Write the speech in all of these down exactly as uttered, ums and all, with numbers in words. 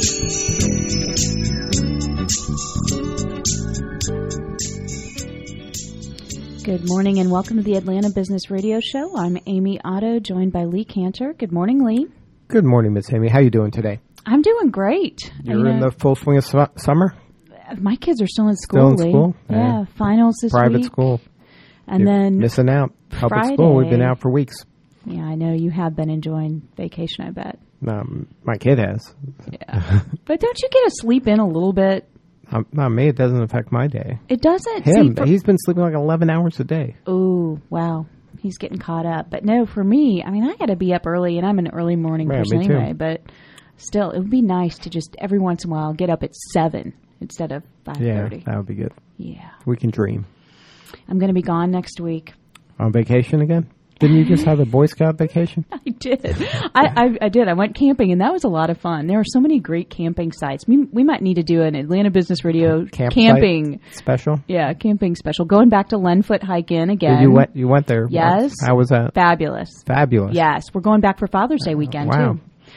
Good morning and welcome to the Atlanta Business Radio Show. I'm Amy Otto, joined by Lee Cantor. Good morning, Lee. Good morning, Miss Amy. How you doing today? I'm doing great. You're you know, in the full swing of su- summer? My kids are still in school, Still in Lee. school? Yeah, Yeah. finals this Private week. school. And You're then missing out. Public Friday. school, we've been out for weeks. Yeah, I know you have been enjoying vacation, I bet. Um, my kid has. Yeah. But don't you get to sleep in a little bit? Um, not me. It doesn't affect my day. It doesn't. Him, See, for, he's been sleeping like eleven hours a day. oh, wow. He's getting caught up. But no, for me, I mean, I got to be up early, and I'm an early morning Yeah, person me too. anyway. But still, it would be nice to just every once in a while get up at seven instead of five Yeah, thirty. that would be good. Yeah. We can dream. I'm going to be gone next week. On vacation again? Didn't you just have a Boy Scout vacation? I did. I, I, I did. I went camping, and that was a lot of fun. There are so many great camping sites. We, we might need to do an Atlanta Business Radio Campsite camping. Special? Yeah, camping special. Going back to Lenfoot Hike In again. You went, you went there? Yes. How was that? Fabulous. Fabulous. Yes. We're going back for Father's Day weekend, Wow. too.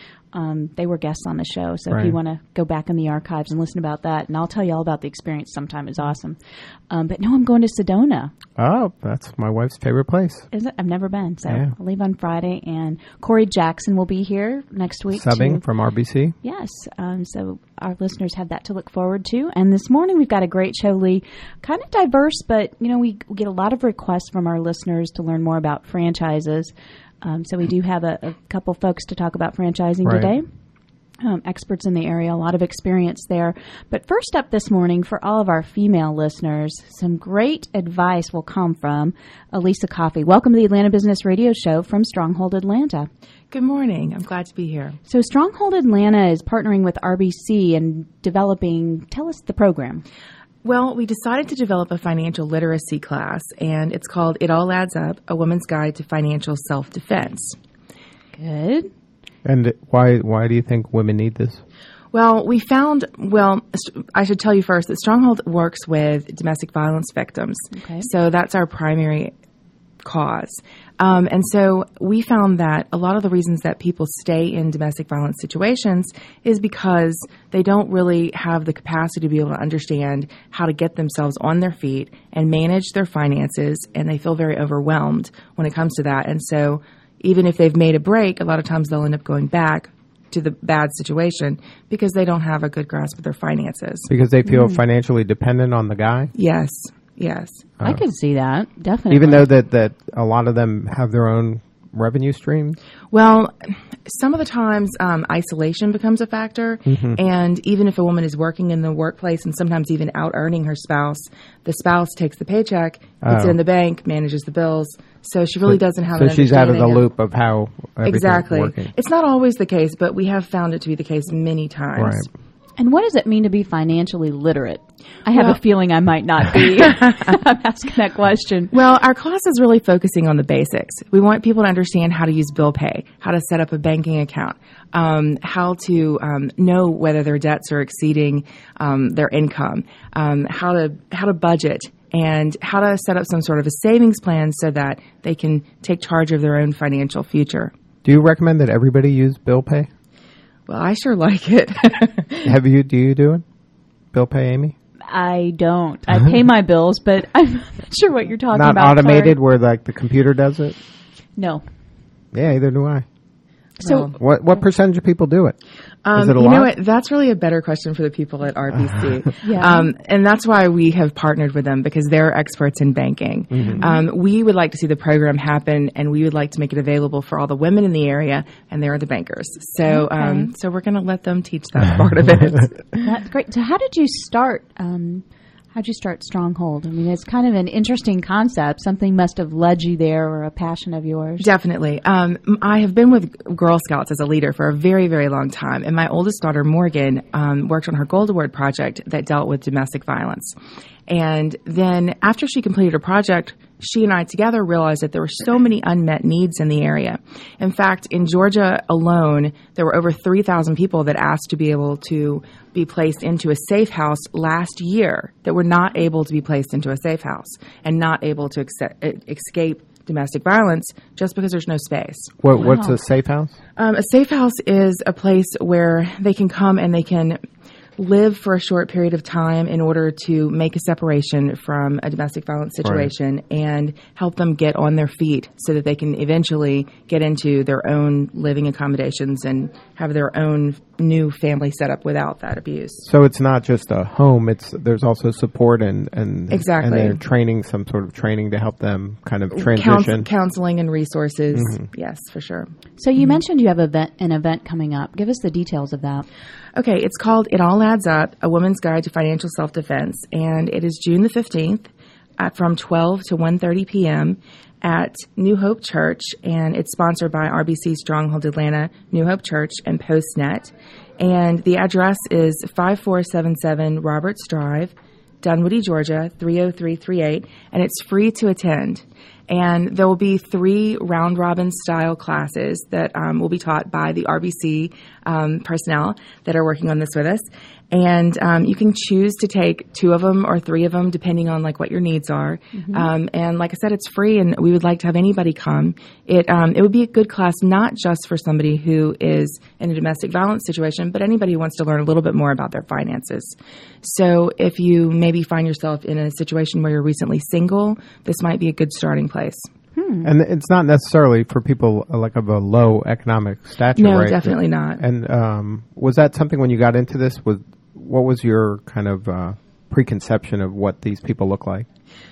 Um, they were guests on the show, so if Right. you want to go back in the archives and listen about that, and I'll tell you all about the experience sometime. It's awesome. Um, but no, I'm going to Sedona. Oh, that's my wife's favorite place. Is it? I've never been, so Yeah. I'll leave on Friday. And Corey Jackson will be here next week. Subbing to, from R B C. Yes, um, so our listeners have that to look forward to. And this morning we've got a great show, Lee. Kind of diverse, but you know we, we get a lot of requests from our listeners to learn more about franchises. Um, so we do have a, a couple folks to talk about franchising Right. today. Um, experts in the area, a lot of experience there. But first up this morning, for all of our female listeners, some great advice will come from Elisa Coffey. Welcome to the Atlanta Business Radio Show from Stronghold Atlanta. Good morning. I'm glad to be here. So Stronghold Atlanta is partnering with R B C and developing, tell us the program. Well, we decided to develop a financial literacy class, and it's called It All Adds Up, A Woman's Guide to Financial Self-Defense. Good. And why why do you think women need this? Well, we found, well, I should tell you first that Stronghold works with domestic violence victims. Okay. So that's our primary cause. Um, and so we found that a lot of the reasons that people stay in domestic violence situations is because they don't really have the capacity to be able to understand how to get themselves on their feet and manage their finances, and they feel very overwhelmed when it comes to that. And so even if they've made a break, a lot of times they'll end up going back to the bad situation because they don't have a good grasp of their finances. Because they feel financially dependent on the guy? Yes, yes. I can see that, definitely. Even though that, that a lot of them have their own revenue streams? Well, some of the times um, isolation becomes a factor, mm-hmm. and even if a woman is working in the workplace and sometimes even out earning her spouse, the spouse takes the paycheck, puts Oh. it in the bank, manages the bills, so she really So- doesn't have So an she's out of the understanding loop of how everything's Exactly. working. It's not always the case, but we have found it to be the case many times. Right. And what does it mean to be financially literate? I have Well- a feeling I might not be. I'm asking that question. Well, our class is really focusing on the basics. We want people to understand how to use bill pay, how to set up a banking account, um, how to um, know whether their debts are exceeding um, their income, um, how to how to budget, and how to set up some sort of a savings plan so that they can take charge of their own financial future. Do you recommend that everybody use bill pay? Well, I sure like it. Have you? Do you do it? Bill pay, Amy? I don't. I pay my bills, but I'm not sure what you're talking Not about. automated, Sorry. where like the computer does it. No. Yeah, either do I. So Well, What what percentage of people do it? Um, Is it a you know lot? what? That's really a better question for the people at R B C. Yeah. Um, and that's why we have partnered with them, because they're experts in banking. Mm-hmm. Um, we would like to see the program happen, and we would like to make it available for all the women in the area, and they're the bankers. So, um, so we're going to let them teach that part of it. that's great. So how did you start? Um, how did you start Stronghold? I mean, it's kind of an interesting concept. Something must have led you there, or a passion of yours. Definitely. Um, I have been with Girl Scouts as a leader for a very, very long time. And my oldest daughter, Morgan, um, worked on her Gold Award project that dealt with domestic violence. And then after she completed her project, she and I together realized that there were so many unmet needs in the area. In fact, in Georgia alone, there were over three thousand people that asked to be able to be placed into a safe house last year that were not able to be placed into a safe house and not able to ex- escape domestic violence just because there's no space. What, What's Wow. a safe house? Um, a safe house is a place where they can come and they can live for a short period of time in order to make a separation from a domestic violence situation and help them get on their feet so that they can eventually get into their own living accommodations and have their own new family set up without that abuse. So it's not just a home. It's there's also support and and Exactly. and they're training, some sort of training to help them kind of Couns- transition. counseling and resources. Mm-hmm. Yes, for sure. So you mentioned you have event, an event coming up. Give us the details of that. Okay, it's called It All Adds Up, A Woman's Guide to Financial Self-Defense, and it is June the fifteenth at, from twelve to one thirty p.m. at New Hope Church, and it's sponsored by R B C Stronghold Atlanta, New Hope Church, and PostNet. And the address is five four seven seven Roberts Drive, Dunwoody, Georgia, three oh three three eight, and it's free to attend. And there will be three round-robin style classes that um, will be taught by the R B C um, personnel that are working on this with us. And um, you can choose to take two of them or three of them, depending on like what your needs are. Mm-hmm. Um, and like I said, it's free, and we would like to have anybody come. It um, it would be a good class, not just for somebody who is in a domestic violence situation, but anybody who wants to learn a little bit more about their finances. So if you maybe find yourself in a situation where you're recently single, this might be a good starting place. And it's not necessarily for people uh, like of a low economic stature, No, right? definitely not. And um, was that something when you got into this? Was what was your kind of uh, preconception of what these people look like?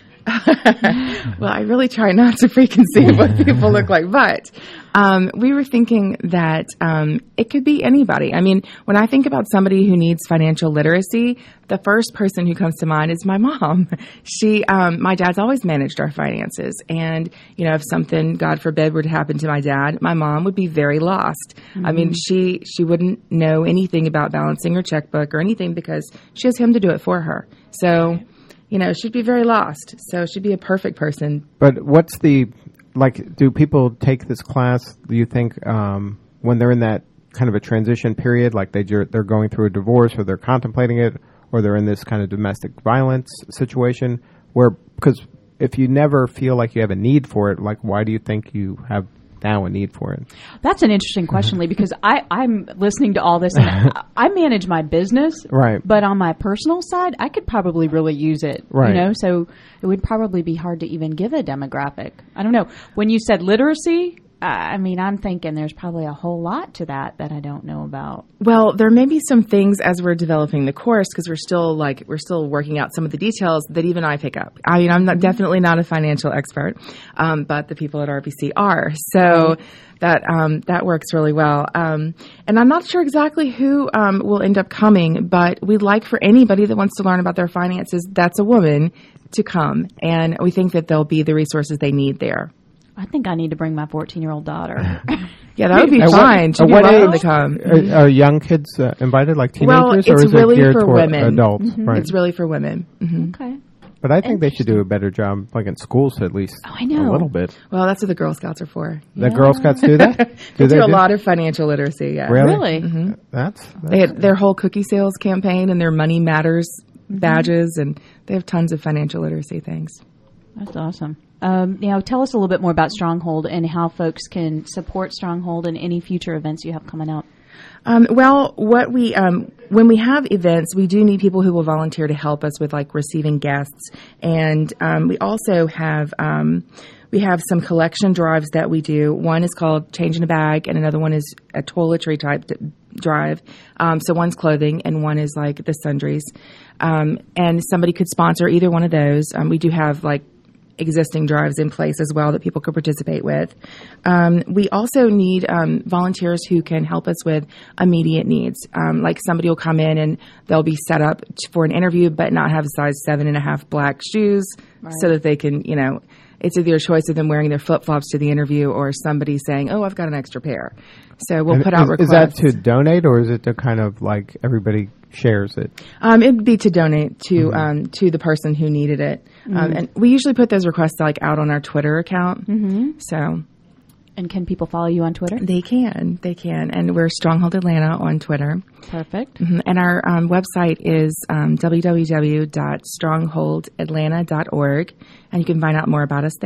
Well, I really try not to preconceive what people look like, but um, we were thinking that um, it could be anybody. I mean, when I think about somebody who needs financial literacy, the first person who comes to mind is my mom. She, um, my dad's always managed our finances, and you know, if something, God forbid, were to happen to my dad, my mom would be very lost. Mm-hmm. I mean, she she wouldn't know anything about balancing her checkbook or anything because she has him to do it for her. So. You know, she'd be very lost. So she'd be a perfect person. But what's the, like, do people take this class, do you think, um, when they're in that kind of a transition period, like they, they're going through a divorce or they're contemplating it, or they're in this kind of domestic violence situation, where, because if you never feel like you have a need for it, like, why do you think you have now a need for it? That's an interesting question, Lee, because I, I'm listening to all this, and I, I manage my business, Right. but on my personal side, I could probably really use it, Right. you know, so it would probably be hard to even give a demographic. I don't know. When you said literacy, uh, I mean, I'm thinking there's probably a whole lot to that that I don't know about. Well, there may be some things as we're developing the course, because we're still like we're still working out some of the details that even I pick up. I mean, I'm not, definitely not a financial expert, um, but the people at R B C are. So that um, that works really well. Um, and I'm not sure exactly who um, will end up coming, but we'd like for anybody that wants to learn about their finances, that's a woman, to come. And we think that there'll be the resources they need there. I think I need to bring my fourteen-year-old daughter. Yeah, that would be At what- fine. She'd at be what welcome age to come. Are, are young kids uh, invited, like Well, teenagers, it's or is really it geared for toward women. adults? Mm-hmm. Right. It's really for women. hmm Okay. But I think they should do a better job, like in schools at least. Oh, I know. A little bit. Well, that's what the Girl Scouts are for. The Girl Scouts do that? They do a lot of financial literacy, yeah. Really? Really? That's, that's They had their whole cookie sales campaign and their Money Matters badges, and they have tons of financial literacy things. That's awesome. Um, you know, tell us a little bit more about Stronghold and how folks can support Stronghold and any future events you have coming up. Um, well, what we um, when we have events, we do need people who will volunteer to help us with like receiving guests, and um, we also have um, we have some collection drives that we do. One is called Change in a Bag, and another one is a toiletry type d- drive. Um, so one's clothing, and one is like the sundries. Um, and somebody could sponsor either one of those. Um, we do have like existing drives in place as well that people could participate with. Um, we also need um, volunteers who can help us with immediate needs. Um, like somebody will come in and they'll be set up t- for an interview but not have a size seven and a half black shoes Right. so that they can, you know, it's either a choice of them wearing their flip-flops to the interview or somebody saying, oh, I've got an extra pair. So we'll And put out is, requests. is that to donate, or is it to kind of like everybody shares it? Um, it'd be to donate to um, to the person who needed it, um, and we usually put those requests like out on our Twitter account. Mm-hmm. So And can people follow you on Twitter? they can, they can, and we're Stronghold Atlanta on Twitter, Perfect. Mhm. and our um, website is um, w w w dot stronghold atlanta dot org, and you can find out more about us there.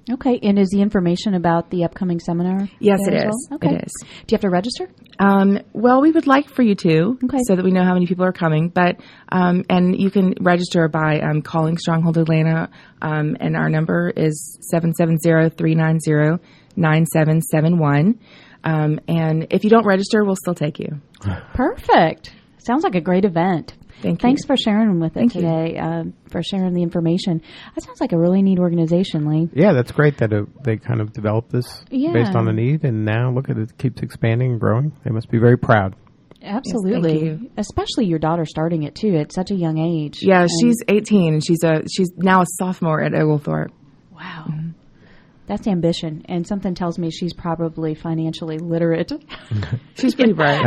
Okay, and is the information about the upcoming seminar? Yes, there it as is. well? Okay. It is. Do you have to register? Um, well, we would like for you to, Okay. so that we know how many people are coming. But um, and you can register by um, calling Stronghold Atlanta, um, and our number is seven seven zero, three nine zero, nine seven seven one. Um, and if you don't register, we'll still take you. Perfect. Sounds like a great event. Thank you. Thanks for sharing with it Thank you. today, uh, for sharing the information. That sounds like a really neat organization, Lee. Yeah, that's great that it, they kind of developed this Yeah. based on a need, and now look at it, it keeps expanding and growing. They must be very proud. Absolutely. Yes, thank you. Especially your daughter starting it, too, at such a young age. Yeah, And- she's eighteen, and she's a she's now a sophomore at Oglethorpe. Wow. That's ambition, and something tells me she's probably financially literate. She's pretty bright.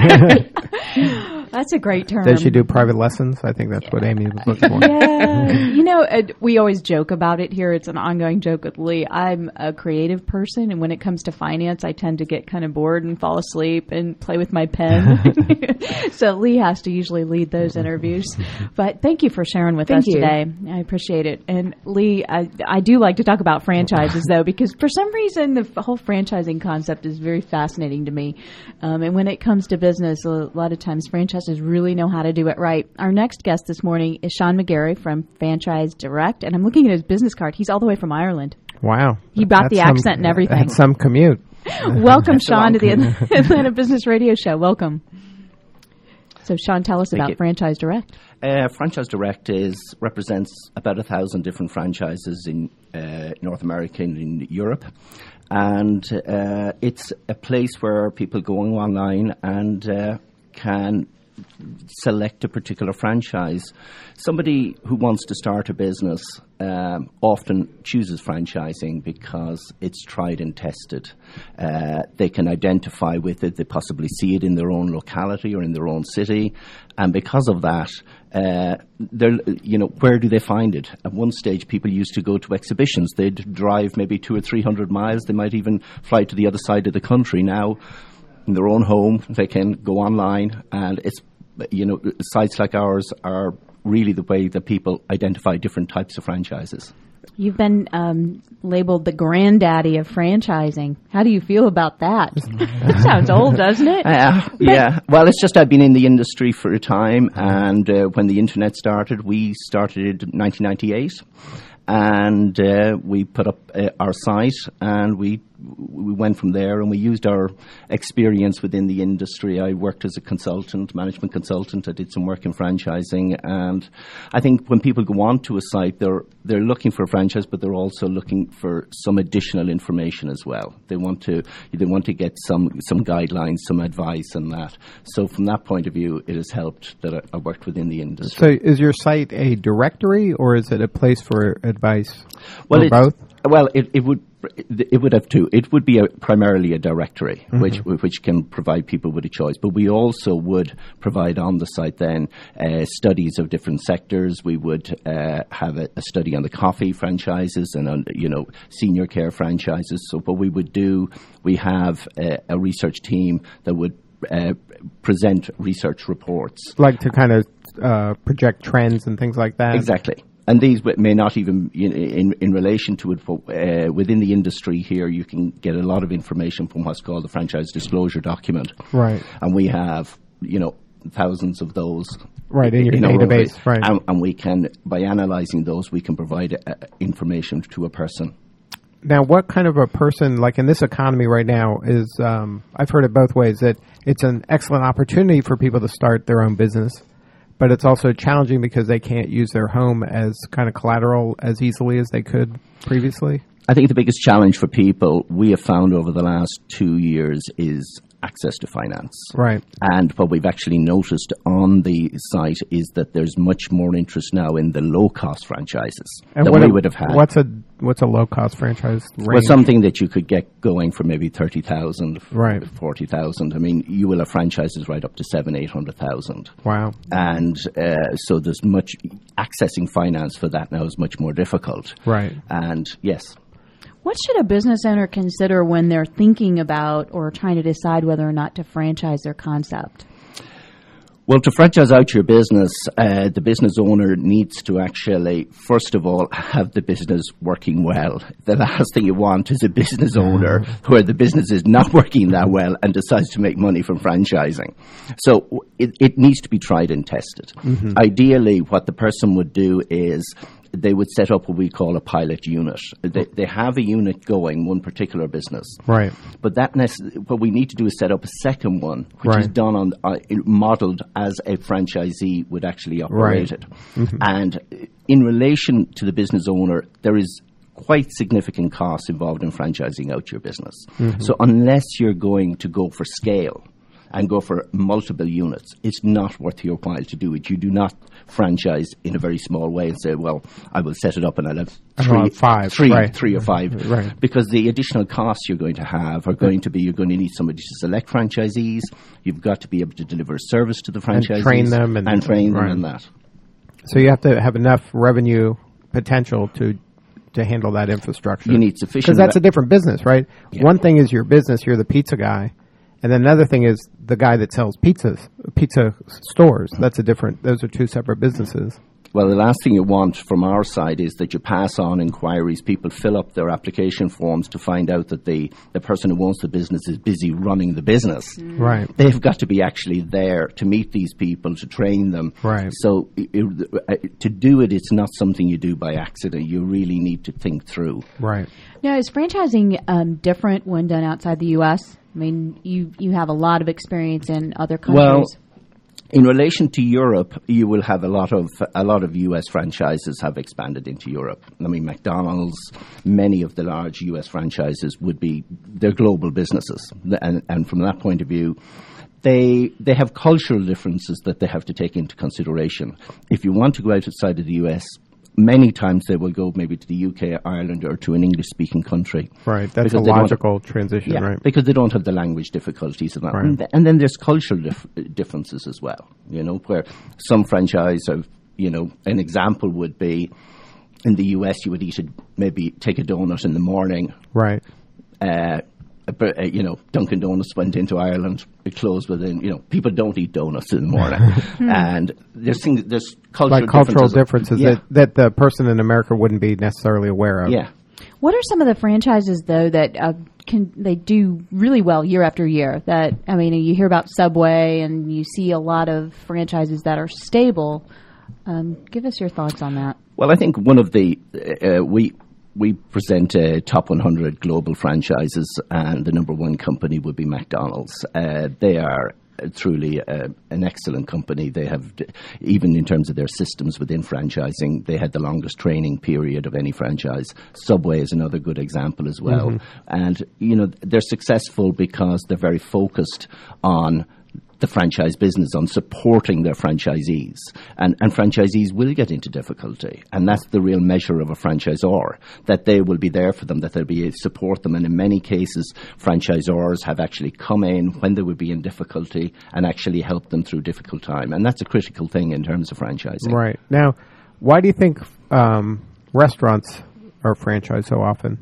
That's a great term. Does she do private lessons? I think that's what Amy was looking for. Yeah. You know, uh, we always joke about it here. It's an ongoing joke with Lee. I'm a creative person, and when it comes to finance, I tend to get kind of bored and fall asleep and play with my pen. So Lee has to usually lead those interviews. But thank you for sharing with Thank us you. today. I appreciate it. And Lee, I, I do like to talk about franchises, though, because for some reason, the f- whole franchising concept is very fascinating to me. Um, and when it comes to business, a lot of times franchises really know how to do it right. Our next guest this morning is Sean McGarry from Franchise Direct, and I'm looking at his business card. He's all the way from Ireland. Wow. He brought the That's some- accent and everything. That's some commute. Welcome, Sean, to the Atlanta Business Radio Show. Welcome. So, Sean, tell us Thank about you. Franchise Direct. Uh, Franchise Direct is represents about a thousand different franchises in uh, North America and in Europe, and uh, it's a place where people go online and uh, can select a particular franchise. Somebody who wants to start a business um, often chooses franchising because it's tried and tested. Uh, they can identify with it. They possibly see it in their own locality or in their own city, and because of that, uh, they're, you know, where do they find it? At one stage, people used to go to exhibitions. They'd drive maybe two or three hundred miles. They might even fly to the other side of the country. Now, in their own home, they can go online, and it's, you know, sites like ours are really the way that people identify different types of franchises. You've been um, labeled the granddaddy of franchising. How do you feel about that? That sounds old, doesn't it? Uh, yeah, well, it's just I've been in the industry for a time, and uh, when the internet started, we started in nineteen ninety-eight, and uh, we put up uh, our site, and we we went from there, and we used our experience within the industry. I worked as a consultant, management consultant. I did some work in franchising, and I think when people go onto a site, they're they're looking for a franchise, but they're also looking for some additional information as well. They want to they want to get some some guidelines, some advice on that. So from that point of view, it has helped that I, I worked within the industry. So is your site a directory, or is it a place for advice? Well, or it, both? Well, it, it would it would have two. It would be a, primarily a directory, mm-hmm. which which can provide people with a choice. But we also would provide on the site then uh, studies of different sectors. We would uh, have a, a study on the coffee franchises and on, you know, senior care franchises. So what we would do, we have a, a research team that would uh, present research reports, like to kind of uh, project trends and things like that. Exactly. And these may not even, you know, in in relation to it, uh, within the industry here, you can get a lot of information from what's called the franchise disclosure document. Right. And we have, you know, thousands of those. Right, in your in our database, own, right. And, and we can, by analysing those, we can provide uh, information to a person. Now, what kind of a person, like in this economy right now, is, um, I've heard it both ways, that it's an excellent opportunity for people to start their own business, but it's also challenging because they can't use their home as kind of collateral as easily as they could previously? I think the biggest challenge for people we have found over the last two years is access to finance. Right. And what we've actually noticed on the site is that there's much more interest now in the low-cost franchises And than what we a, would have had. What's a what's a low-cost franchise range? Well, something that you could get going for maybe thirty thousand, Right. forty thousand. I mean, you will have franchises right up to seven, eight hundred thousand. Wow. And uh, so there's much accessing finance for that now is much more difficult. Right. And yes. What should a business owner consider when they're thinking about or trying to decide whether or not to franchise their concept? Well, to franchise out your business, uh, the business owner needs to actually, first of all, have the business working well. The last thing you want is a business owner where the business is not working that well and decides to make money from franchising. So it, it needs to be tried and tested. Mm-hmm. Ideally, what the person would do is they would set up what we call a pilot unit. They, they have a unit going, one particular business. Right. But that nece- what we need to do is set up a second one, which right. is done on uh, modeled as a franchisee would actually operate right. it. Mm-hmm. And in relation to the business owner, there is quite significant costs involved in franchising out your business. Mm-hmm. So unless you're going to go for scale and go for multiple units, it's not worth your while to do it. You do not franchise in a very small way and say, well, I will set it up and I'll have three, want five, three, right. three or five. Right. Because the additional costs you're going to have are going to be, you're going to need somebody to select franchisees. You've got to be able to deliver a service to the franchisees. And train them. And, and train them right. and that. So you have to have enough revenue potential to to handle that infrastructure. You need sufficient. Because that's re- a different business, right? Yeah. One thing is your business, you're the pizza guy. And then another thing is the guy that sells pizzas, pizza stores. That's a different, those are two separate businesses. Well, the last thing you want from our side is that you pass on inquiries. People fill up their application forms to find out that the, the person who owns the business is busy running the business. Mm. Right. They've got to be actually there to meet these people, to train them. Right. So it, it, to do it, it's not something you do by accident. You really need to think through. Right. Now, is franchising um, different when done outside the U S? I mean, you, you have a lot of experience in other countries. Well, in relation to Europe, you will have a lot of a lot of U S franchises have expanded into Europe. I mean, McDonald's, many of the large U S franchises would be, they're global businesses. And, and from that point of view, they they have cultural differences that they have to take into consideration. If you want to go outside of the U S, many times they will go maybe to the U K, Ireland, or to an English-speaking country. Right, that's a logical transition, yeah, right? Because they don't have the language difficulties and that. Right. And, th- and then there's cultural dif- differences as well, you know, where some franchise have, you know, an example would be in the U S you would eat a, maybe take a donut in the morning. Right. Uh, But, uh, you know, Dunkin' Donuts went into Ireland. It closed within, you know, people don't eat donuts in the morning. And there's things, there's cultural like cultural differences. differences Yeah. that, that the person in America wouldn't be necessarily aware of. Yeah. What are some of the franchises, though, that uh, can they do really well year after year? That, I mean, you hear about Subway and you see a lot of franchises that are stable. Um, give us your thoughts on that. Well, I think one of the, uh, we, We present uh, top one hundred global franchises, and the number one company would be McDonald's. Uh, they are truly uh, an excellent company. They have, even in terms of their systems within franchising, they had the longest training period of any franchise. Subway is another good example as well. Mm-hmm. And, you know, they're successful because they're very focused on the franchise business, on supporting their franchisees. And, and franchisees will get into difficulty. And that's the real measure of a franchisor, that they will be there for them, that they'll be able to support them. And in many cases, franchisors have actually come in when they would be in difficulty and actually helped them through difficult time. And that's a critical thing in terms of franchising. Right. Now, why do you think um, restaurants are franchised so often?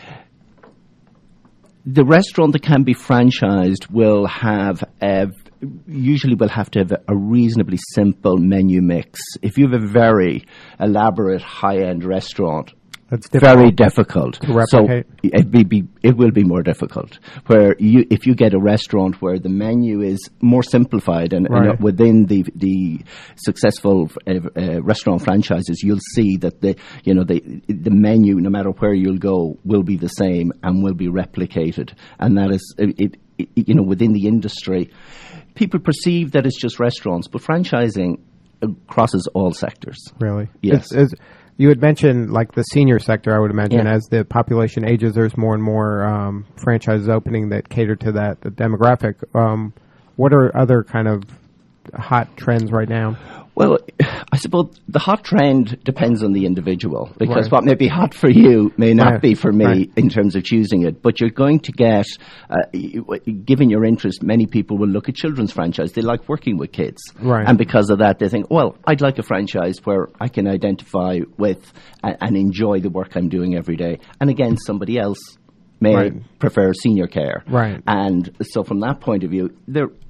The restaurant that can be franchised will have a usually will have to have a reasonably simple menu mix. If you have a very elaborate high-end restaurant, it's difficult very difficult to replicate. So it will be it will be more difficult. Where you, if you get a restaurant where the menu is more simplified and, right. and within the the successful uh, uh, restaurant franchises, you'll see that the you know the the menu, no matter where you'll go, will be the same and will be replicated. And that is it, it you know within the industry. People perceive that it's just restaurants, but franchising crosses all sectors. Really? Yes. It's, it's, you had mentioned like the senior sector, I would imagine, yeah. as the population ages, there's more and more um, franchises opening that cater to that the demographic. Um, what are other kind of hot trends right now? Well, I suppose the hot trend depends on the individual, because right. what may be hot for you may not right. be for me right. in terms of choosing it. But you're going to get, uh, given your interest, many people will look at children's franchise. They like working with kids. Right. And because of that, they think, well, I'd like a franchise where I can identify with and, and enjoy the work I'm doing every day. And again, somebody else may right. prefer senior care. Right. And so from that point of view, there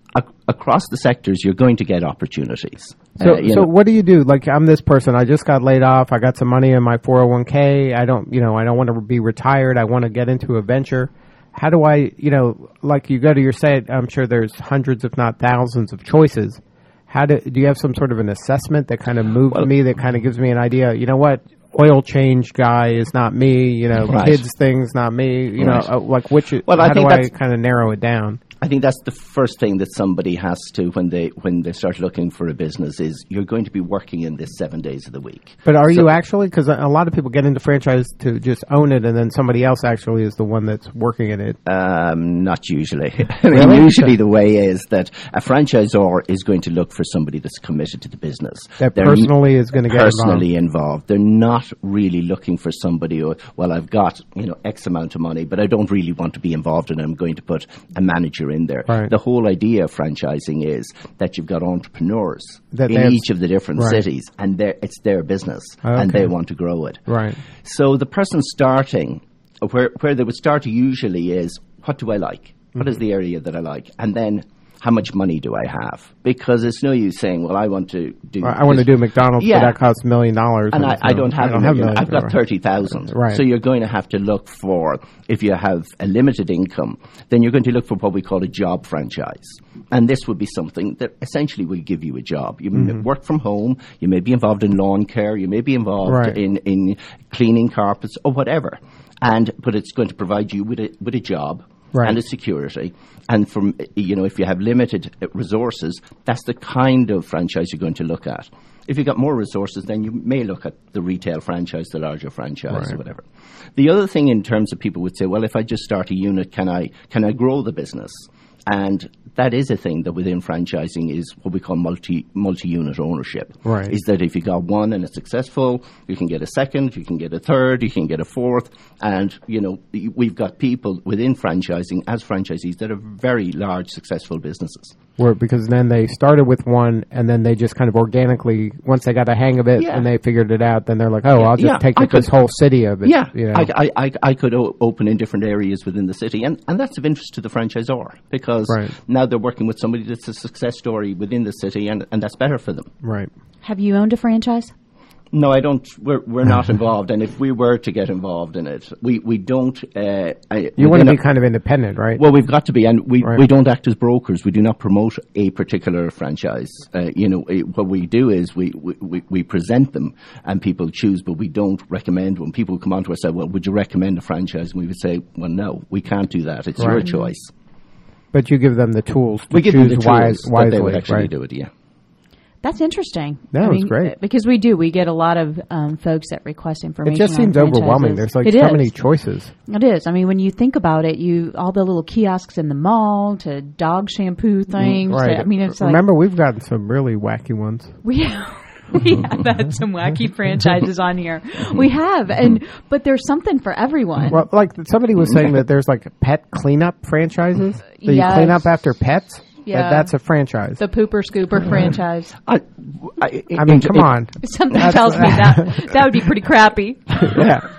ac- across the sectors, you're going to get opportunities. So, Uh, you so know, what do you do? Like, I'm this person. I just got laid off. I got some money in my four oh one k. I don't, you know, I don't want to be retired. I want to get into a venture. How do I, you know, like you go to your site, I'm sure there's hundreds, if not thousands of choices. How do, do you have some sort of an assessment that kind of moves Well, me, that kind of gives me an idea, you know what, oil change guy is not me, you know, Right. kids things not me, you Right. know, uh, like which, Well, how I think do I that's- kind of narrow it down? I think that's the first thing that somebody has to, when they when they start looking for a business, is you're going to be working in this seven days of the week. But are So- you actually? Because a lot of people get into franchise to just own it, and then somebody else actually is the one that's working in it. Um, not usually. I mean, Really? usually the way is that a franchisor is going to look for somebody that's committed to the business. That They're personally is going to get personally involved. They're not really looking for somebody who, well, I've got, you know, X amount of money, but I don't really want to be involved in it. I'm going to put a manager in there. Right. The whole idea of franchising is that you've got entrepreneurs That they in have- each of the different Right. cities, and they're- it's their business, and Okay. they want to grow it. Right. So the person starting, where where they would start usually is, what do I like? What is Mm-hmm. the area that I like? And then, how much money do I have? Because it's no use saying, well, I want to do... I want to this. do McDonald's, Yeah. but that costs a million dollars. And I, it's I no- don't have I don't a have million. millions, I've got right. thirty thousand. Right. So you're going to have to look for, if you have a limited income, then you're going to look for what we call a job franchise. And this would be something that essentially will give you a job. You may work from home, you may be involved in lawn care, you may be involved Right. in, in cleaning carpets or whatever. And but it's going to provide you with a with a job. Right. And a security, and from, you know, if you have limited uh, resources, that's the kind of franchise you're going to look at. If you've got more resources, then you may look at the retail franchise, the larger franchise, Right. or whatever. The other thing, in terms of people would say, well, if I just start a unit, can I can I grow the business? And that is a thing that within franchising is what we call multi multi unit ownership. Right. Is that if you got one and it's successful, you can get a second, you can get a third, you can get a fourth, and you know y- we've got people within franchising as franchisees that are very large successful businesses. Where, because then they started with one, and then they just kind of organically, once they got a hang of it Yeah. and they figured it out, then they're like, oh, I'll just Yeah, take I it, this could- whole city of it. Yeah, you know? I, I, I, I could o- open in different areas within the city, and, and that's of interest to the franchisor because Right. now they're working with somebody that's a success story within the city, and, and that's better for them. Right. Have you owned a franchise? No, I don't. We're we're not involved, and if we were to get involved in it, we we don't. Uh, I, You want to within be a- kind of independent, right? Well, we've got to be, and we, Right. we don't act as brokers. We do not promote a particular franchise. Uh, you know, eh, what we do is we, we, we, we present them, and people choose, but we don't recommend. When people come on to us and say, well, would you recommend a franchise? And we would say, well, no, we can't do that. It's your Right. choice. But you give them the tools to We give choose them the wise, tools wisely, that they would actually right? do it, yeah. That's interesting. That I was mean, great. because we do. We get a lot of um, folks that request It information. just on seems overwhelming. franchises. There's like It so is. many choices. It is. I mean, when you think about it, you all the little kiosks in the mall to dog shampoo things. Right. To, I mean, it's like Remember, we've gotten some really wacky ones. we we have had some wacky franchises on here. We have, and but there's something for everyone. Well, like somebody was saying that there's like pet cleanup franchises. That you Yes. clean up after pets. Yeah. That, that's a franchise. The pooper scooper franchise. I, I, I mean, come on. Something That's- tells me that that would be pretty crappy. Yeah.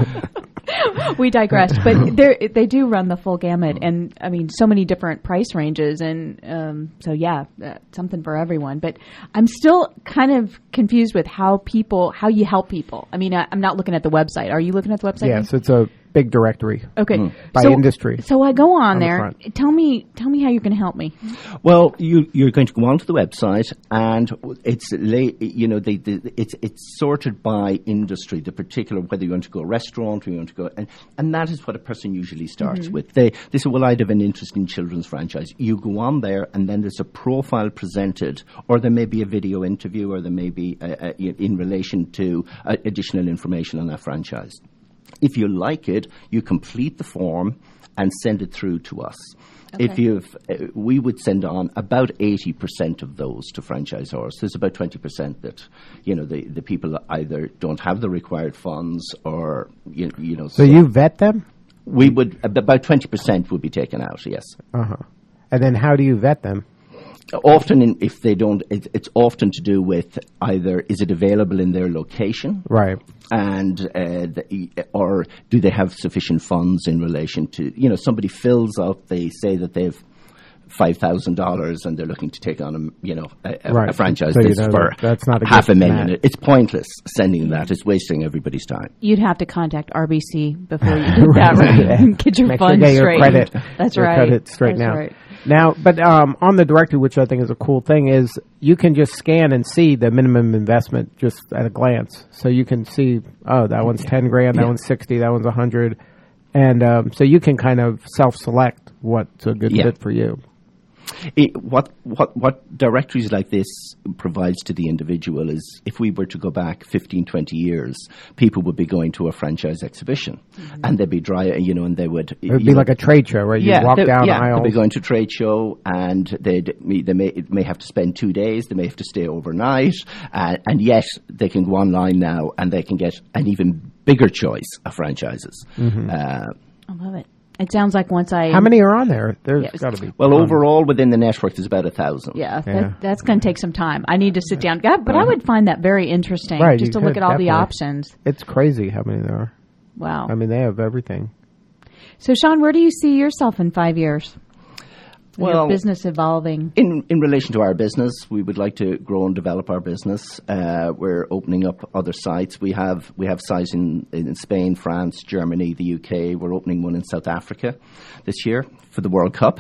We digress, but they they do run the full gamut, and I mean, so many different price ranges, and um, so yeah, uh, something for everyone. But I'm still kind of confused with how people, how you help people. I mean, I, I'm not looking at the website. Are you looking at the website? Yes, it's a big directory. Okay. By so, industry. So I go on, On the there. front. Tell me, tell me how you're going to help me. Well, you, you're going to go onto the website, and it's la- you know they, they, it's it's sorted by industry, the particular whether you want to go restaurant or you want to go, and, and that is what a person usually starts with. They they say, well, I'd have an interest in children's franchise. You go on there, and then there's a profile presented, or there may be a video interview, or there may be a, a, in relation to uh, additional information on that franchise. If you like it, you complete the form and send it through to us. Okay. If you've, uh, we would send on about eighty percent of those to franchisors. There's about twenty percent that, you know, the, the people either don't have the required funds or, you, you know. So you vet them? We would, about twenty percent would be taken out, yes. Uh-huh. And then how do you vet them? Often, in, if they don't, it, it's often to do with either is it available in their location, Right. and uh, the, or do they have sufficient funds in relation to, you know, somebody fills out, they say that they've five thousand dollars and they're looking to take on a, you know, a, a, Right. a franchise So you that's know for that that's not a half a good million. match. It's pointless sending that. It's wasting everybody's time. You'd have to contact R B C before you did that, right? Yeah. And get your Make sure funds you get your straight. credit. That's your right. Credit straight That's now. right. Now, but um, on the directory, which I think is a cool thing, is you can just scan and see the minimum investment just at a glance. So you can see, oh, that one's ten grand, that Yeah. one's sixty, that one's a hundred, and um, so you can kind of self-select what's a good Yeah. fit for you. It, what what what directories like this provides to the individual is, if we were to go back fifteen, twenty years, people would be going to a franchise exhibition, mm-hmm. and they'd be dry, you know, and they would. It would be know, like a trade show, right? You yeah, walk they, down yeah, aisles. they'd be going to a trade show, and they'd they may may have to spend two days. They may have to stay overnight, uh, and yet they can go online now and they can get an even bigger choice of franchises. Mm-hmm. Uh, I love it. It sounds like once I... How many are on there? There's Yeah, got to be. well, um, overall within the network, there's about a thousand. Yeah, Yeah. That, that's going to take some time. I need to sit down. God, but I would find that very interesting, Right, just you to look could, at all the definitely. options. It's crazy how many there are. Wow. I mean, they have everything. So, Sean, where do you see yourself in five years? Your Well, business evolving. In in relation to our business, we would like to grow and develop our business. Uh, we're opening up other sites. We have we have sites in, in Spain, France, Germany, the U K. We're opening one in South Africa this year for the World Cup.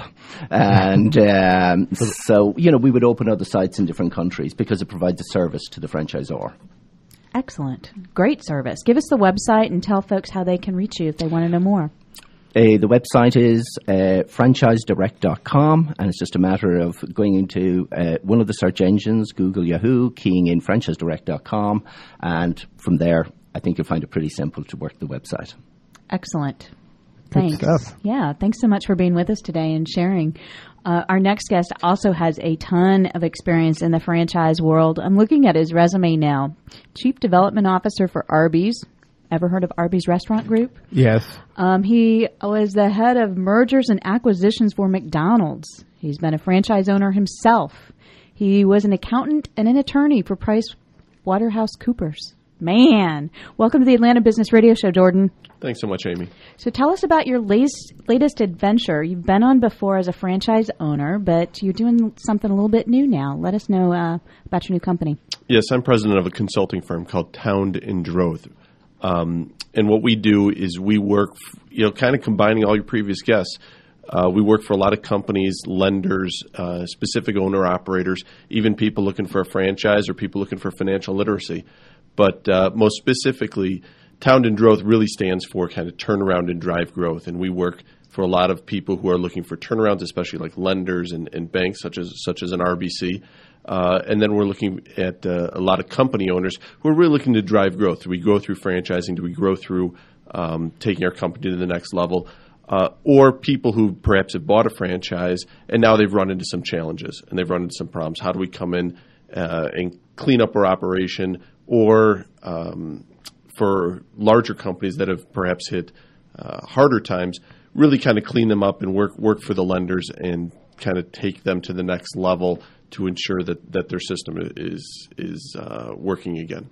And um, so, you know, we would open other sites in different countries because it provides a service to the franchisor. Excellent. Great service. Give us the website and tell folks how they can reach you if they want to know more. Uh, the website is uh, franchise direct dot com, and it's just a matter of going into uh, one of the search engines, Google, Yahoo, keying in franchise direct dot com, and from there, I think you'll find it pretty simple to work the website. Excellent. Good Thanks. stuff. Yeah, thanks so much for being with us today and sharing. Uh, our next guest also has a ton of experience in the franchise world. I'm looking at his resume now. Chief Development Officer for Arby's. Ever heard of Arby's Restaurant Group? Yes. Um, he was the head of mergers and acquisitions for McDonald's. He's been a franchise owner himself. He was an accountant and an attorney for Price Waterhouse Coopers. Man, welcome to the Atlanta Business Radio Show, Jordan. Thanks so much, Amy. So tell us about your latest, latest adventure. You've been on before as a franchise owner, but you're doing something a little bit new now. Let us know uh, about your new company. Yes, I'm president of a consulting firm called Tound and Droth. Um, and what we do is we work, f- you know, kind of combining all your previous guests. Uh, we work for a lot of companies, lenders, uh, specific owner-operators, even people looking for a franchise or people looking for financial literacy. But uh, most specifically, Tound and Droth really stands for kind of turnaround and drive growth. And we work for a lot of people who are looking for turnarounds, especially like lenders and, and banks such as such as an R B C. Uh, and then we're looking at uh, a lot of company owners who are really looking to drive growth. Do we grow through franchising? Do we grow through um, taking our company to the next level? Uh, or people who perhaps have bought a franchise and now they've run into some challenges and they've run into some problems. How do we come in uh, and clean up our operation? Or um, for larger companies that have perhaps hit uh, harder times, really kind of clean them up and work work for the lenders and kind of take them to the next level to ensure that, that their system is is uh, working again.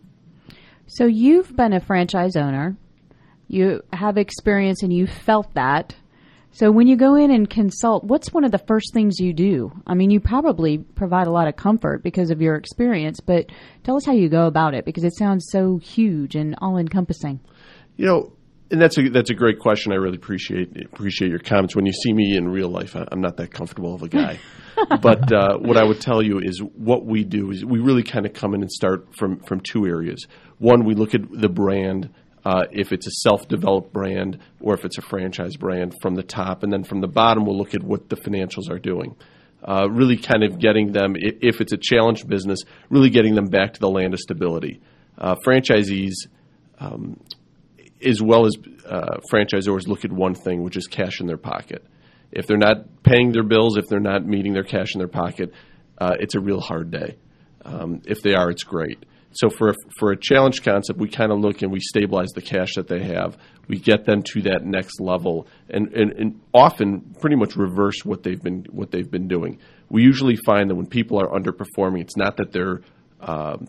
So you've been a franchise owner. You have experience and you felt that. So when you go in and consult, what's one of the first things you do? I mean, you probably provide a lot of comfort because of your experience, but tell us how you go about it because it sounds so huge and all-encompassing. You know, and that's a that's a great question. I really appreciate appreciate your comments. When you see me in real life, I, I'm not that comfortable of a guy. But uh, what I would tell you is what we do is we really kind of come in and start from, from two areas. One, we look at the brand, uh, if it's a self-developed brand or if it's a franchise brand from the top. And then from the bottom, we'll look at what the financials are doing. Uh, really kind of getting them, if it's a challenged business, really getting them back to the land of stability. Uh, franchisees, um, as well as uh, franchisors, look at one thing, which is cash in their pocket. If they're not paying their bills, if they're not meeting their cash in their pocket, uh, it's a real hard day. Um, if they are, it's great. So for a, for a challenge concept, we kind of look and we stabilize the cash that they have. We get them to that next level, and, and, and often pretty much reverse what they've been what they've been doing. We usually find that when people are underperforming, it's not that they're um,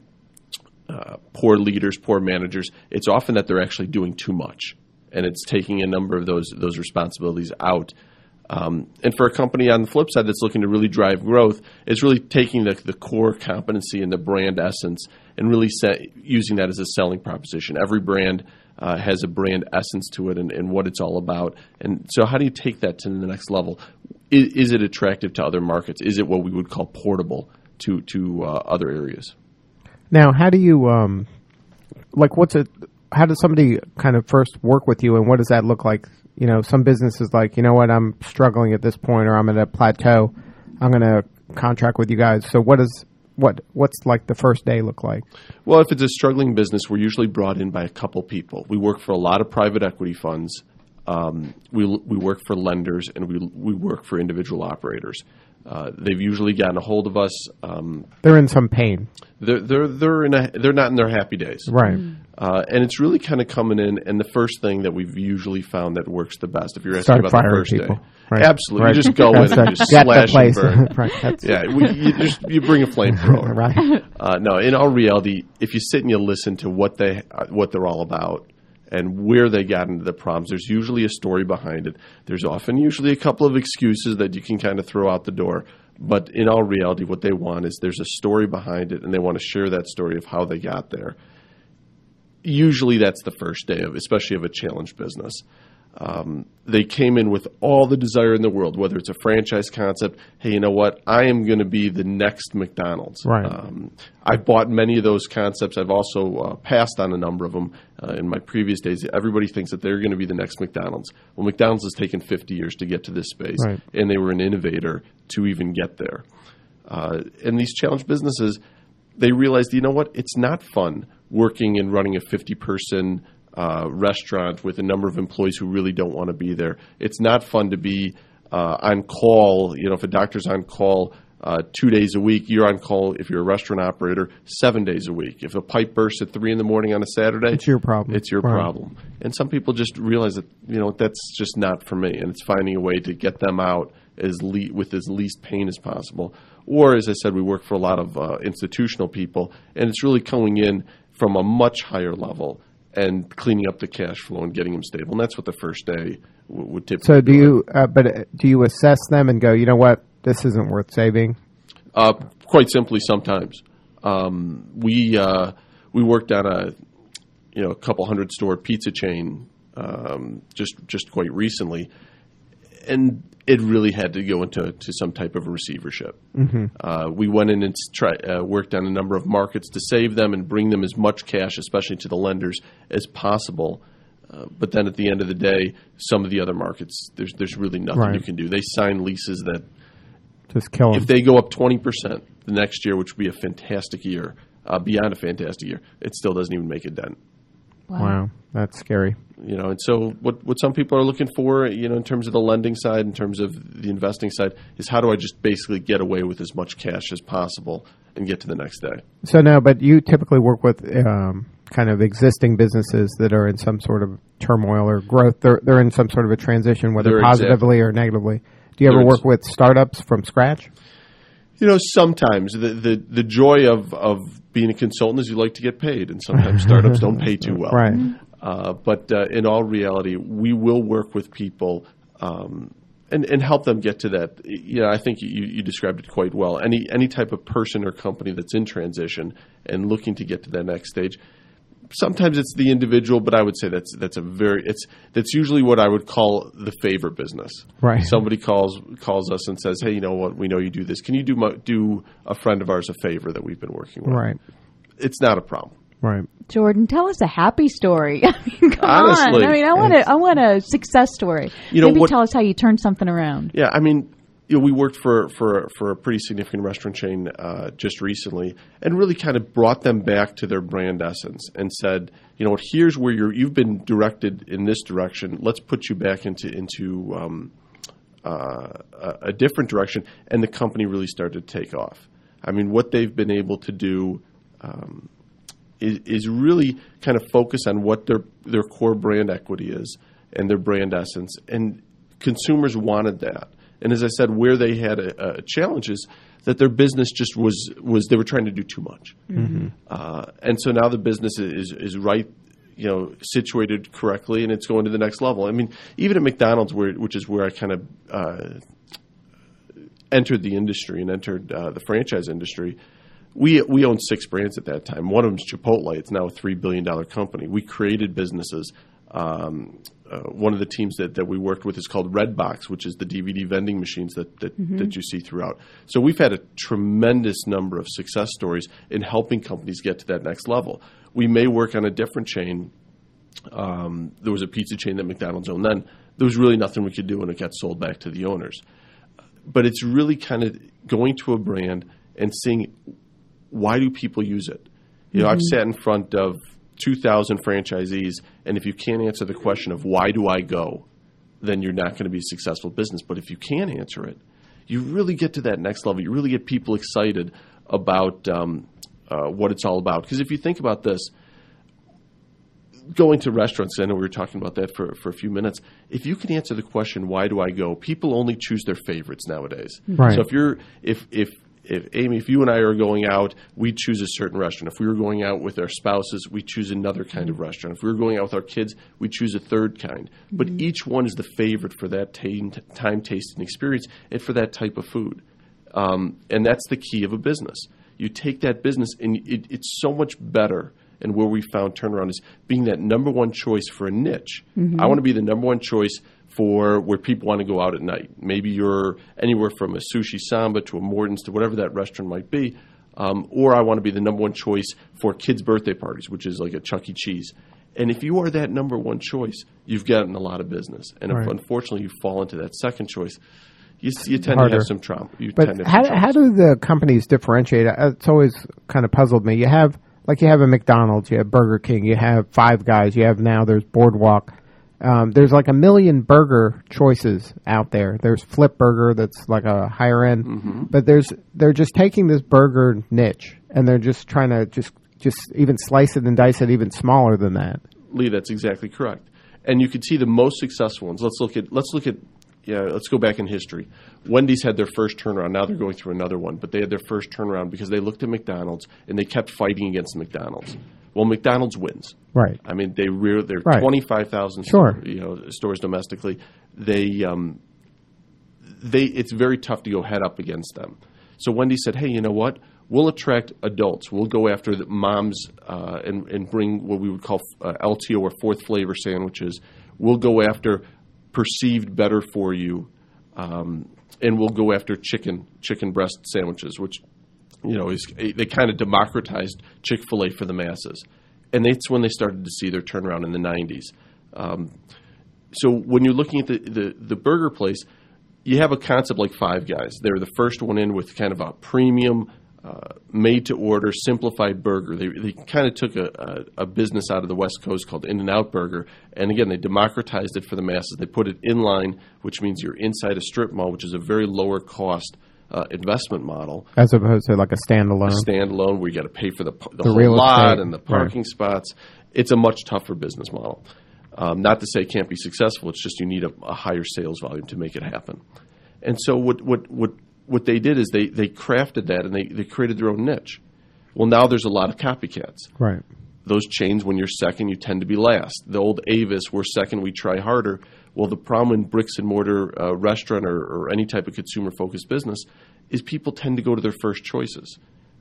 uh, poor leaders, poor managers. It's often that they're actually doing too much, and it's taking a number of those those responsibilities out. Um, and for a company on the flip side that's looking to really drive growth, it's really taking the, the core competency and the brand essence and really set, using that as a selling proposition. Every brand uh, has a brand essence to it and, and what it's all about. And so how do you take that to the next level? Is, is it attractive to other markets? Is it what we would call portable to, to uh, other areas? Now, how do you, um, like, what's it, how does somebody kind of first work with you, and what does that look like? You know, some businesses like, you know what, I'm struggling at this point, or I'm at a plateau. I'm going to contract with you guys. So what is what what's like the first day look like? Well, if it's a struggling business, we're usually brought in by a couple people. We work for a lot of private equity funds. Um, we we work for lenders, and we we work for individual operators. Uh, they've usually gotten a hold of us. Um, they're in some pain. They're they're they're in a, they're not in their happy days, right? Uh, and it's really kind of coming in. And the first thing that we've usually found that works the best, if you're asking Start about the first people. day, Right. absolutely, Right. you just go That's in and a, just get slash the place. and burn. Right. That's, Yeah, we, you just you bring a flamethrower. right. Uh, no, in all reality, if you sit and you listen to what they uh, what they're all about and where they got into the problems, there's usually a story behind it. There's often usually a couple of excuses that you can kind of throw out the door. But in all reality, what they want is there's a story behind it, and they want to share that story of how they got there. Usually that's the first day of, especially of a challenged business. Um, they came in with all the desire in the world, whether it's a franchise concept. Hey, you know what? I am going to be the next McDonald's. Right. Um, I've bought many of those concepts. I've also uh, passed on a number of them uh, in my previous days. Everybody thinks that they're going to be the next McDonald's. Well, McDonald's has taken fifty years to get to this space, Right. and they were an innovator to even get there. Uh, and these challenged businesses, they realized, you know what? It's not fun working and running a fifty-person Uh, restaurant with a number of employees who really don't want to be there. It's not fun to be uh, on call. You know, if a doctor's on call uh, two days a week, you're on call, if you're a restaurant operator, seven days a week. If a pipe bursts at three in the morning on a Saturday, It's your problem. It's your Right. problem. And some people just realize that, you know, that's just not for me. And it's finding a way to get them out as le- with as least pain as possible. Or, as I said, we work for a lot of uh, institutional people, and it's really coming in from a much higher level and cleaning up the cash flow and getting them stable. And that's what the first day w- would typically So do be you? Uh, but uh, do you assess them and go, you know what, this isn't worth saving? Uh, quite simply, sometimes um, we uh, we worked on a you know a couple hundred store pizza chain um, just just quite recently, and it really had to go into to some type of a receivership. Mm-hmm. Uh, we went in and try, uh, worked on a number of markets to save them and bring them as much cash, especially to the lenders, as possible. Uh, but then at the end of the day, some of the other markets, there's there's really nothing Right. you can do. They sign leases that Just kill them. if they go up twenty percent the next year, which would be a fantastic year, uh, beyond a fantastic year, it still doesn't even make a dent. Wow, that's scary. You know, and so what, what some people are looking for, you know, in terms of the lending side, in terms of the investing side, is how do I just basically get away with as much cash as possible and get to the next day? So no, but you typically work with um, kind of existing businesses that are in some sort of turmoil or growth. They're they're in some sort of a transition, whether They're positively or negatively. Do you ever They're work ex- with startups from scratch? You know, sometimes the, the, the joy of, of being a consultant is you like to get paid, and sometimes startups don't pay too well. Right. Uh, but uh, in all reality, we will work with people um, and, and help them get to that. You know, I think you, you described it quite well. Any any type of person or company that's in transition and looking to get to that next stage. Sometimes it's the individual, but I would say that's that's a very it's that's usually what I would call the favor business. Right. Somebody calls calls us and says, "Hey, you know what? We know you do this. Can you do my, do a friend of ours a favor that we've been working with?" Right. It's not a problem. Right. Jordan, tell us a happy story. I mean, come Honestly, on. I mean, I want a, I want a success story. You know, Maybe what- tell us how you turned something around. Yeah, I mean, you know, we worked for for for a pretty significant restaurant chain uh, just recently, and really kind of brought them back to their brand essence and said, you know what, here's where you're you've been directed in this direction. Let's put you back into into um, uh, a, a different direction, and the company really started to take off. I mean, what they've been able to do. Um, Is, is really kind of focus on what their their core brand equity is and their brand essence, and consumers wanted that. And as I said, where they had a, a challenge is that their business just was was they were trying to do too much, mm-hmm. uh, and so now the business is is right, you know, situated correctly, and it's going to the next level. I mean, even at McDonald's, where, which is where I kind of uh, entered the industry and entered uh, the franchise industry, we we owned six brands at that time. One of them is Chipotle. It's now a three billion dollars company. We created businesses. Um, uh, one of the teams that, that we worked with is called Redbox, which is the D V D vending machines that that, mm-hmm. that you see throughout. So we've had a tremendous number of success stories in helping companies get to that next level. We may work on a different chain. Um, there was a pizza chain that McDonald's owned then. There was really nothing we could do when it got sold back to the owners. But it's really kind of going to a brand and seeing, why do people use it? You know, mm-hmm. I've sat in front of two thousand franchisees, and if you can't answer the question of why do I go, then you're not going to be a successful business. But if you can answer it, you really get to that next level. You really get people excited about um, uh, what it's all about. Because if you think about this, going to restaurants, I know we were talking about that for, for a few minutes. If you can answer the question, why do I go? People only choose their favorites nowadays. Right. So if you're, if, if, if Amy, if you and I are going out, we choose a certain restaurant. If we were going out with our spouses, we choose another kind of restaurant. If we were going out with our kids, we choose a third kind. Mm-hmm. But each one is the favorite for that t- time, taste, and experience, and for that type of food. Um, and that's the key of a business. You take that business, and it, it's so much better. And where we found turnaround is being that number one choice for a niche. Mm-hmm. I want to be the number one choice for where people want to go out at night. Maybe you're anywhere from a Sushi Samba to a Morton's to whatever that restaurant might be. Um, or I want to be the number one choice for kids' birthday parties, which is like a Chuck E. Cheese. And if you are that number one choice, you've gotten a lot of business. And right. if unfortunately you fall into that second choice, you, you tend Harder. to have some trauma. You but tend to how, have some how do the companies differentiate? It's always kind of puzzled me. You have Like you have a McDonald's, you have Burger King, you have Five Guys, you have now there's Boardwalk. Um, there's like a million burger choices out there. There's Flip Burger that's like a higher end, mm-hmm. but there's they're just taking this burger niche and they're just trying to just just even slice it and dice it even smaller than that. Lee, that's exactly correct. And you could see the most successful ones. Let's look at let's look at yeah, let's go back in history. Wendy's had their first turnaround. Now they're going through another one. But they had their first turnaround because they looked at McDonald's and they kept fighting against McDonald's. Well, McDonald's wins. Right. I mean, they re- they're right. twenty-five thousand sure. you know, stores domestically. They um, they it's very tough to go head up against them. So Wendy said, hey, you know what? We'll attract adults. We'll go after the moms uh, and, and bring what we would call uh, L T O or fourth flavor sandwiches. We'll go after perceived better for you, um, and we'll go after chicken chicken breast sandwiches, which, you know, is they kind of democratized Chick-fil-A for the masses. And that's when they started to see their turnaround in the nineties. Um, so when you're looking at the, the, the burger place, you have a concept like Five Guys. They're the first one in with kind of a premium, uh, made-to-order, simplified burger. They, they kind of took a, a, a business out of the West Coast called In-N-Out Burger, and again, they democratized it for the masses. They put it in line, which means you're inside a strip mall, which is a very lower cost uh, investment model. As opposed to like a standalone. A standalone where you got to pay for the, the, the whole real lot estate. And the parking right. spots. It's a much tougher business model. Um, not to say it can't be successful, it's just you need a, a higher sales volume to make it happen. And so what what what what they did is they, they crafted that and they, they created their own niche. Well, now there's a lot of copycats. Right. Those chains, when you're second, you tend to be last. The old Avis, we're second, we try harder. Well, the problem in bricks and mortar uh, restaurant or, or any type of consumer-focused business is people tend to go to their first choices.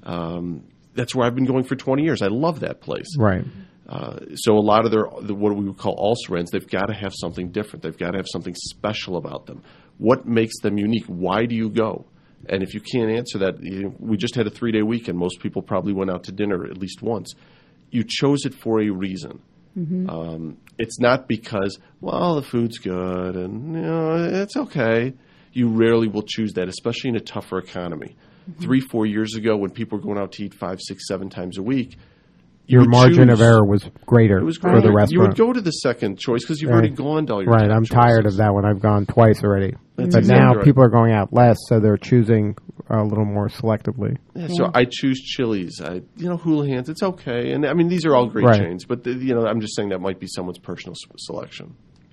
Um, that's where I've been going for twenty years. I love that place. Right. Uh, so a lot of their the, what we would call also-rans, they've got to have something different. They've got to have something special about them. What makes them unique? Why do you go? And if you can't answer that, you know, we just had a three-day weekend. Most people probably went out to dinner at least once. You chose it for a reason. Mm-hmm. Um, it's not because, well, the food's good and, you know, it's okay. You rarely will choose that, especially in a tougher economy. Mm-hmm. Three, four years ago when people were going out to eat five, six, seven times a week, your margin choose, of error was greater, it was for greater. the restaurant. You would go to the second choice because you've right. already gone to all your Right, top I'm choices. tired of that one. I've gone twice already. That's but exactly now right. people are going out less, so they're choosing a little more selectively. Yeah, so I choose Chili's. I, you know, Houlihan's. It's okay, and I mean these are all great right. chains. But the, you know, I'm just saying that might be someone's personal s- selection.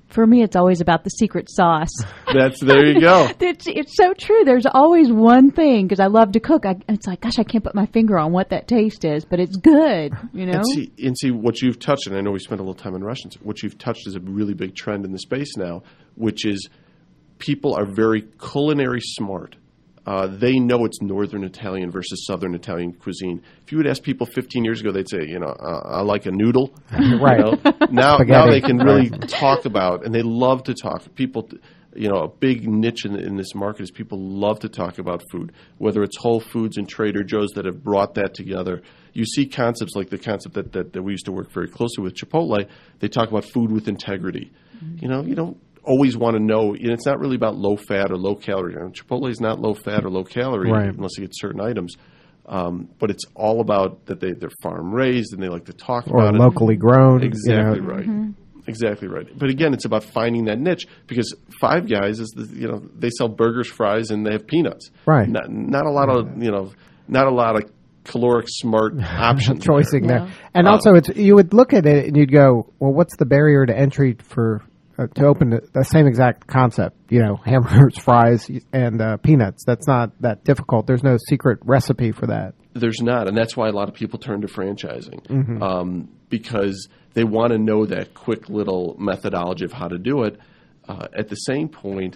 For me, it's always about the secret sauce. That's there you go. It's, it's so true. There's always one thing, because I love to cook. I, it's like, gosh, I can't put my finger on what that taste is, but it's good, you know? And see, and see what you've touched, and I know we spent a little time on restaurants, what you've touched is a really big trend in the space now, which is people are very culinary smart. Uh, they know it's Northern Italian versus Southern Italian cuisine. If you would ask people fifteen years ago, they'd say, you know, uh, I like a noodle. Right. You know? Now, Spaghetti. now they can really talk about, and they love to talk. People, you know, a big niche in, in this market is people love to talk about food, whether it's Whole Foods and Trader Joe's that have brought that together. You see concepts like the concept that, that, that we used to work very closely with, Chipotle. They talk about food with integrity. Mm-hmm. You know, you don't always want to know, and it's not really about low fat or low calorie. I mean, Chipotle is not low fat or low calorie right. unless you get certain items. Um, but it's all about that they, they're farm raised and they like to talk or about locally it. grown. Exactly you know. right. Mm-hmm. Exactly right. But again, it's about finding that niche because Five Guys is the, you know, they sell burgers, fries, and they have peanuts. Right. Not, not a lot of you know, not a lot of caloric smart options. Choicing there. Yeah. And Uh, also, it's you would look at it and you'd go, well, what's the barrier to entry for uh, to open the, the same exact concept? You know, hamburgers, fries, and uh, peanuts. That's not that difficult. There's no secret recipe for that. There's not, and that's why a lot of people turn to franchising Mm-hmm. um, because they want to know that quick little methodology of how to do it. Uh, at the same point,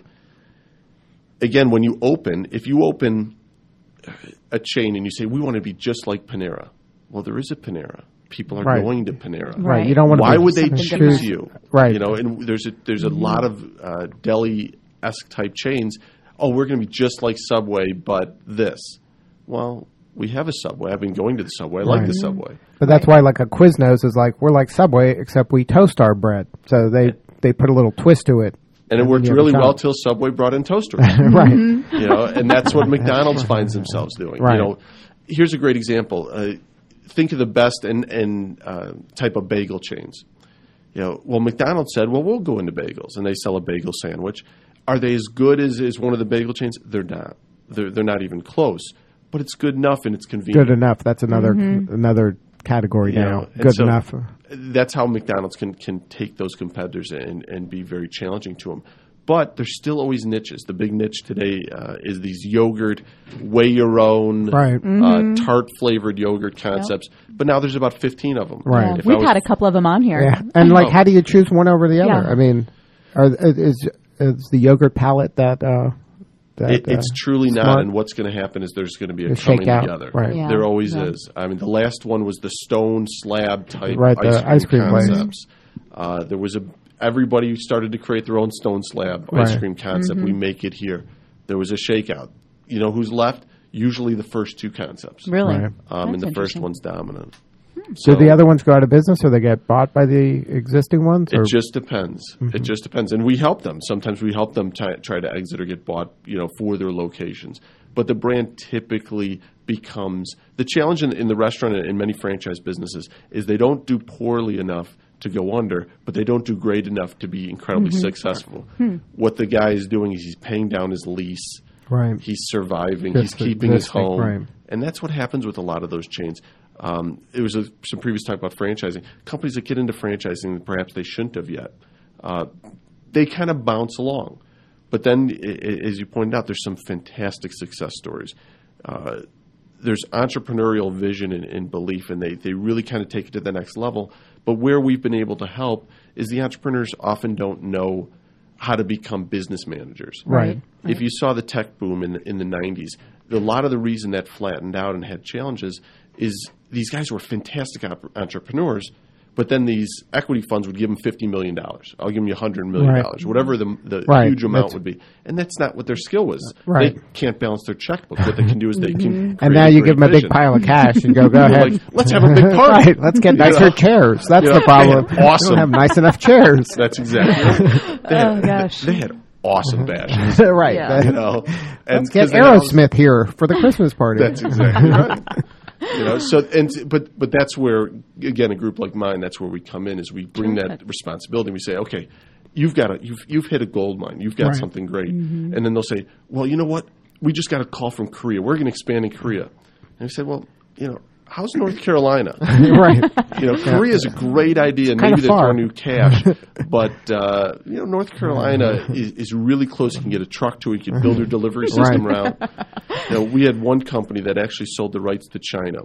again, when you open, if you open a chain and you say, we want to be just like Panera, well, there is a Panera. People are Right. going to Panera. Right. Right. You don't want to. Why be would they something choose different. you? Right. You know, and there's a there's a lot of uh, deli-esque type chains. Oh, we're going to be just like Subway, but this. Well, we have a Subway. I've been going to the Subway. I like Right. the Subway. But that's why, like a Quiznos is like we're like Subway, except we toast our bread. So they they put a little twist to it. And it worked you have a really shot. well till Subway brought in toasters. Right. You know, and that's what McDonald's finds themselves doing. Right. You know, here's a great example. Uh, think of the best and, and uh, type of bagel chains. You know, well, McDonald's said, well, we'll go into bagels, and they sell a bagel sandwich. Are they as good as, as one of the bagel chains? They're not. They're they're not even close. But it's good enough, and it's convenient. Good enough. That's another another category You now. know, and Good so enough. That's how McDonald's can, can take those competitors and, and be very challenging to them. But there's still always niches. The big niche today uh, is these yogurt, weigh your own, Right. uh, tart flavored yogurt concepts. But now there's about fifteen of them. Right. Yeah, If I we've was- had a couple of them on here. Yeah. And like, Oh. how do you choose one over the other? Yeah. I mean, are, is is the yogurt palette that? Uh, that It, it's uh, truly not, smart? and what's going to happen is there's going to be a The coming shakeout, together. right. Yeah. There always Yeah. is. I mean, the last one was the stone slab type Right, the ice cream, ice cream place. concepts. Uh, there was a everybody started to create their own stone slab ice Right. cream concept. We make it here. There was a shakeout. You know who's left? Usually the first two concepts. Really? Right. Um, and That's the first interesting. one's dominant. Do the other ones go out of business, or they get bought by the existing ones? Or? It just depends. It just depends, and we help them. Sometimes we help them t- try to exit or get bought, you know, for their locations. But the brand typically becomes the challenge in, in the restaurant and in many franchise businesses is they don't do poorly enough to go under, but they don't do great enough to be incredibly successful. What the guy is doing is he's paying down his lease. Right. He's surviving. Just he's keeping his existing, home. right. And that's what happens with a lot of those chains. Um, it was a, some previous talk about franchising. Companies that get into franchising that perhaps they shouldn't have yet, uh, they kind of bounce along. But then, I- I- as you pointed out, there's some fantastic success stories. Uh, there's entrepreneurial vision and, and belief, and they, they really kind of take it to the next level. But where we've been able to help is the entrepreneurs often don't know how to become business managers. Right. If you saw the tech boom in the, in the nineties, a lot of the reason that flattened out and had challenges is these guys were fantastic op- entrepreneurs, but then these equity funds would give them fifty million dollars. I'll give them you one hundred million dollars, Right. whatever the, the Right. huge amount That's- would be. And that's not what their skill was. Right. They can't balance their checkbook. What they can do is they can And create now a you great give them a big vision. pile of cash and go, go You're ahead. like, let's have a big party. Right. Let's get You nicer know? chairs. That's You the know, problem. they had awesome- We don't have nice enough chairs. That's exactly right. They had, Oh, gosh. They had awesome bashes. right. Yeah. You know, and Let's get 'cause they had all- Aerosmith here for the Christmas party. That's exactly right. You know, so and but but that's where again a group like mine, that's where we come in is we bring that responsibility. We say, okay, you've got a you've you've hit a gold mine, you've got Right. something great, and then they'll say, well, you know what, we just got a call from Korea, we're going to expand in Korea, and I said, well, you know, how's North Carolina? Right. You know, Korea is a great idea, and maybe kinda they're far. throwing new cash. But, uh, you know, North Carolina is, is really close. You can get a truck to it. You can build your delivery system Right. around. You know, we had one company that actually sold the rights to China.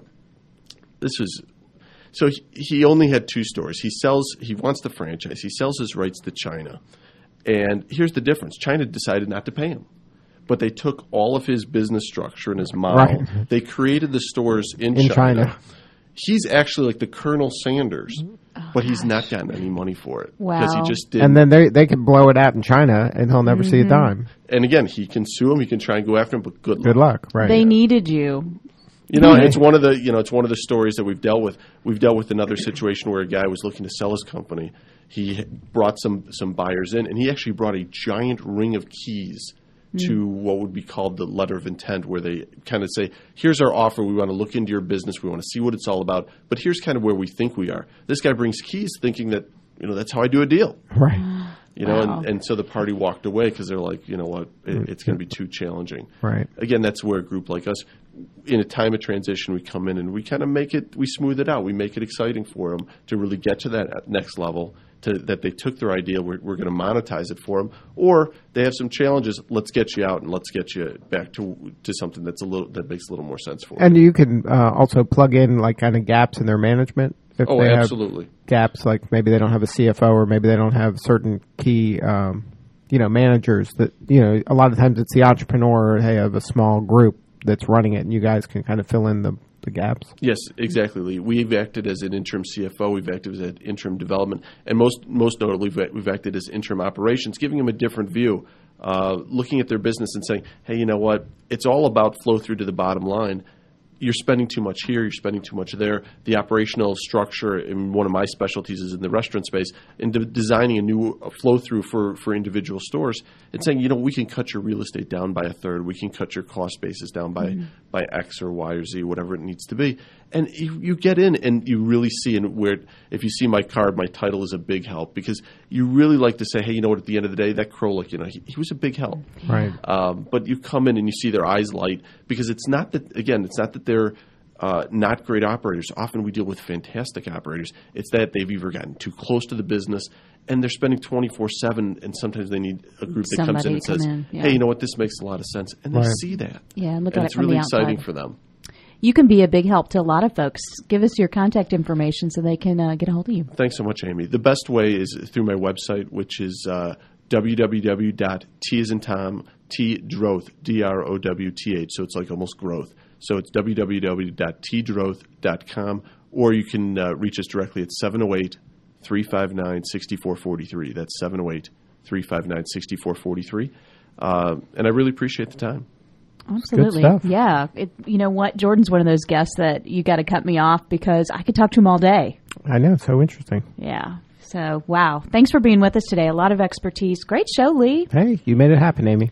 This was so he, he only had two stores. He sells. He wants the franchise. He sells his rights to China, and here's the difference: China decided not to pay him, but they took all of his business structure and his model. Right. They created the stores in, In China. China. He's actually like the Colonel Sanders, oh, but he's gosh. not gotten any money for it Wow. because he just did. And then they they can blow it out in China, and he'll never mm-hmm. see a dime. And again, he can sue him. He can try and go after him, but good luck. Good luck. Right. They yeah. needed you. You know, it's one of the you know it's one of the stories that we've dealt with. We've dealt with another situation where a guy was looking to sell his company. He brought some some buyers in, and he actually brought a giant ring of keys mm. to what would be called the letter of intent, where they kind of say, "Here's our offer. We want to look into your business. We want to see what it's all about. But here's kind of where we think we are." This guy brings keys, thinking that you know that's how I do a deal. Right. You know, wow. and, and so the party walked away because they're like, you know what, it, it's going to be too challenging. Right. Again, that's where a group like us, in a time of transition, we come in and we kind of make it, we smooth it out. We make it exciting for them to really get to that next level, to that they took their idea, we're, we're going to monetize it for them. Or they have some challenges, let's get you out and let's get you back to to something that's a little that makes a little more sense for them. And you can uh, also plug in like kind of gaps in their management. If oh, they absolutely. Have gaps, like maybe they don't have a C F O or maybe they don't have certain key, um, you know, managers that, you know, a lot of times it's the entrepreneur or, hey, of a small group that's running it, and you guys can kind of fill in the, the gaps. Yes, exactly, Lee. We've acted as an interim C F O. We've acted as an interim development. And most most notably, we've acted as interim operations, giving them a different view, uh, looking at their business and saying, hey, you know what? It's all about flow through to the bottom line. You're spending too much here, you're spending too much there. The operational structure, and one of my specialties is in the restaurant space, in de- designing a new flow through for, for individual stores and saying, you know, we can cut your real estate down by a third, we can cut your cost basis down by, mm-hmm. by X or Y or Z, whatever it needs to be. And you, you get in and you really see, and where if you see my card, my title is a big help, because you really like to say, hey, you know what, at the end of the day, that Krolik, you know, he, he was a big help. Right. Um, but you come in and you see their eyes light, because it's not that, again, it's not that they're uh, not great operators. Often we deal with fantastic operators. It's that they've either gotten too close to the business and they're spending twenty-four seven, and sometimes they need a group that Somebody comes in and says, in, yeah. hey, you know what, this makes a lot of sense. And they right. see that. Yeah, and look and at it's it from really the outside. exciting for them. You can be a big help to a lot of folks. Give us your contact information so they can uh, get a hold of you. Thanks so much, Amy. The best way is through my website, which is uh, w w w dot t as in Tom, T Droth, D R O W T H. So it's like almost growth. So it's w w w dot t droth dot com, or you can uh, reach us directly at seven oh eight, three five nine, six four four three. That's seven oh eight, three five nine, six four four three. Uh, and I really appreciate the time. Absolutely. Yeah. It, you know what? Jordan's one of those guests that you got to cut me off because I could talk to him all day. I know. So interesting. Yeah. So, wow. Thanks for being with us today. A lot of expertise. Great show, Lee. Hey, you made it happen, Amy.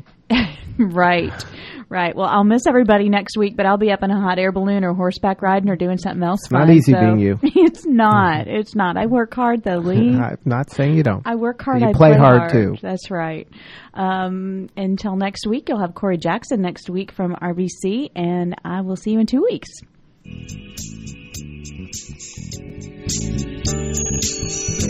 Right. Right. Well, I'll miss everybody next week, but I'll be up in a hot air balloon or horseback riding or doing something else. It's fun, not easy so. being you. It's not. It's not. I work hard, though, Lee. I'm not saying you don't. I work hard. You I play, play hard, hard, too. That's right. Um, until next week, you'll have Corey Jackson next week from R B C, and I will see you in two weeks.